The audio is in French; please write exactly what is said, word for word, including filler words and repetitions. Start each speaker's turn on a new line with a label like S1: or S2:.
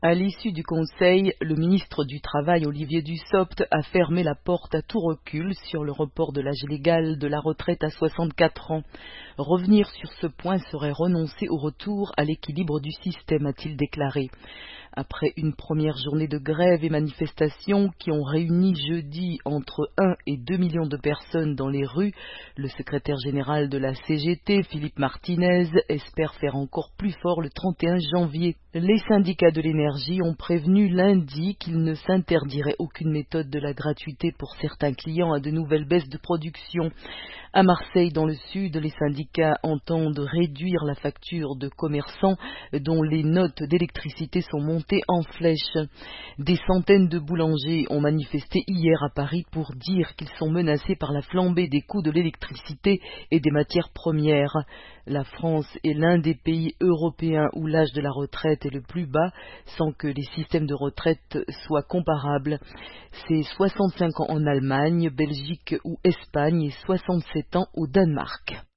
S1: À l'issue du Conseil, le ministre du Travail Olivier Dussopt a fermé la porte à tout recul sur le report de l'âge légal de la retraite à soixante-quatre ans. Revenir sur ce point serait renoncer au retour à l'équilibre du système, a-t-il déclaré. Après une première journée de grève et manifestations qui ont réuni jeudi entre un et deux millions de personnes dans les rues, le secrétaire général de la C G T, Philippe Martinez, espère faire encore plus fort le trente et un janvier. Les syndicats de l'énergie ont prévenu lundi qu'ils ne s'interdiraient aucune méthode de la gratuité pour certains clients à de nouvelles baisses de production. À Marseille, dans le sud, les syndicats entendent réduire la facture de commerçants dont les notes d'électricité sont montées en flèche. Des centaines de boulangers ont manifesté hier à Paris pour dire qu'ils sont menacés par la flambée des coûts de l'électricité et des matières premières. La France est l'un des pays européens où l'âge de la retraite est le plus bas, sans que les systèmes de retraite soient comparables. C'est soixante-cinq ans en Allemagne, Belgique ou Espagne et soixante-sept ans au Danemark.